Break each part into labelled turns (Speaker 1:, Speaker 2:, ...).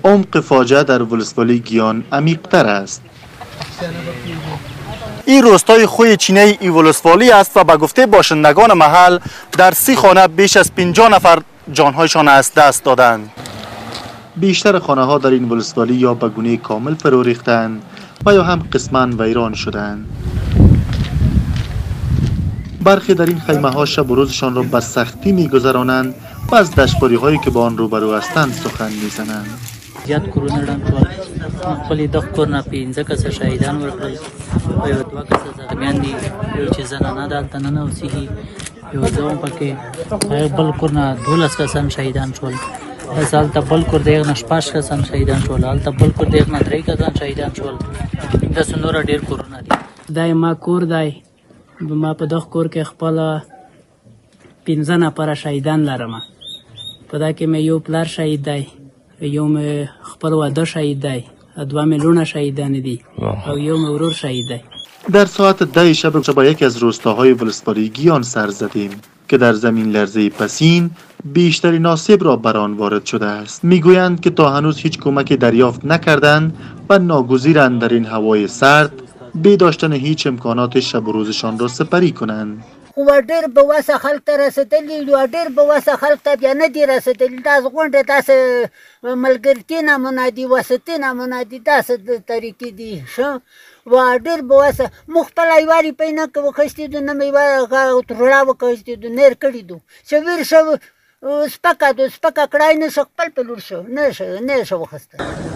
Speaker 1: عمق فاجعه در ولسوالی گیان عمیق‌تر است.
Speaker 2: این روستای خوی چینه ای ولسوالی است و به گفته باشندگان محل در 30 خانه بیش از 50 نفر جانهایشان از دست دادند.
Speaker 1: بیشتر خانه ها در این ولسوالی یا به گونه کامل فرو ریختند و یا هم قسماً ویران شدند. برخی در این خیمه ها شب و روزشان را به سختی می‌گذرانند و از دشواری هایی که با آن روبرو هستند سخن می‌زنند.
Speaker 3: زیاد کورونه ډنډ خپل د کورونه 15 کسه شهیدان ورکړل او 2 کسه زخمیان دي. یو چې زنانه دلته نه اوسېږي، یو ځوان پکې بل کورونه 12 کسان شهیدان شول. هلته بل کور دغه نه 6 کسان شهیدان شول. هلته بل کور دغه نه 3 کسان شهیدان شول. داسې نور ډېر کورونه دي. دا ما کور دی، ما په دغه کور کې خپل 15 نفره شهیدان لرم. په دا کې مې یو پلار شهید دی، یو مې خپل واده شهید دی، 2 میلیونه شهیدان دي او یو مې ورور شهید دی.
Speaker 1: در ساعت 10 شب به یکی از روستاهای ولسوالی گیان سر زدیم که در زمین لرزه پسین بیشترین آسیب را بر آن وارد شده است. میگویند که تا هنوز هیچ کمکی دریافت نکردند و ناگزیرند در این هوای سرد بی داشتن هیچ امکانات شب و روزشان را سپری کنند.
Speaker 4: و ډېر به وسه خلک ته رسېدلي دي، ډېر به وسه خلک ته بیا نه دي رسېدلي. داسې غونډې، داسې ملګرتي نمونه دي، وسطي نمونه دي، داسې طریقې دي. ښه و ډېر به وسه موږ خپل یوه روپۍ نه وخیستې دو، نه مې یوه تروړه وخیستې دو، نیر کړي دو. چې ویر شو سپکه دو، سپکه کړای نه شو، خپل په لور شو، نه شو وخسته.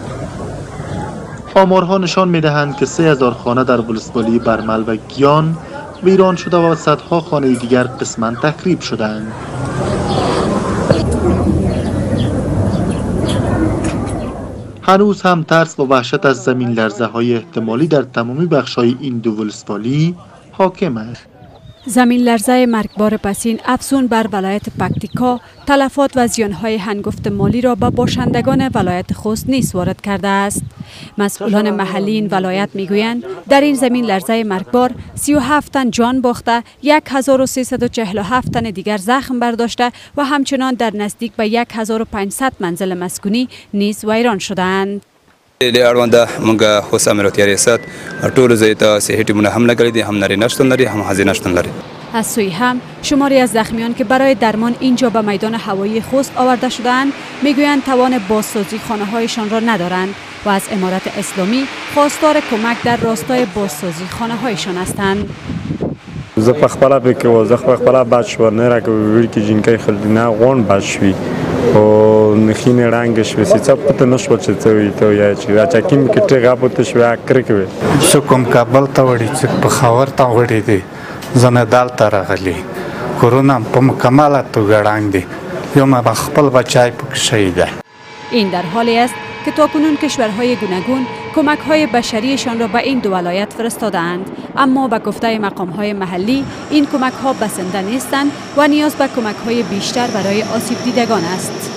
Speaker 1: آمارها نشان می‌دهند که 3000 خانه در ولسوالی برمل و گیان ویران شده و صدها خانه دیگر قسماً تخریب شدند. هنوز هم ترس و وحشت از زمین لرزه های احتمالی در تمامی بخش‌های این دو ولسوالی حاکم است.
Speaker 5: زمین لرزه مرگبار پسین افزون بر ولایت پکتیکا تلفات و زیانهای هنگفت مالی را به باشندگان ولایت خوست نیز وارد کرده است. مسئولان محلی این ولایت میگویند در این زمین لرزه مرگبار 37 تن جان باخته، 1347 تن دیگر زخم برداشته و همچنان در نزدیک به 1500 منزل مسکونی نیز ویران شدند.
Speaker 6: د اړونده موږ خوست امنیتي ریاست ټول ځای ته صحي ټیمونه هم لګړي دي، هم نارینه شتون لري، هم ښځینه شتون لري.
Speaker 5: از سوی هم شماری از زخمیان که برای درمان اینجا به میدان هوایی خوست آورده شدند میگویند توان بازسازی خانه هایشان را ندارند و از امارت اسلامی خواستار کمک در راستای بازسازی خانه هایشان هستند.
Speaker 7: زه په خپله پکې و، زه په خپله بد شو، نه راکه ویل کې جنکۍ خلدینه غون بد شوي او نخینې ړنګې شوې، چې څه پته نه شول چې څه وي ته وایې چې دا چکین کې ټېغه پته شوې کرکې وې.
Speaker 8: څوک کوم کابل ته وړي، څوک پېښور ته وړي دي، ځنې دلته راغلي. کورونه په مکمله توګه ړنګ دي، یو مې خپل بچی پکې شهید دی.
Speaker 5: این در حالی است که تاکنون کشورهای گوناگون کمک‌های بشریشان را به این دو ولایت فرستاده‌اند، اما به گفته مقام‌های محلی این کمک‌ها بسنده نیستند و نیاز به کمک‌های بیشتر برای آسیب دیدگان است.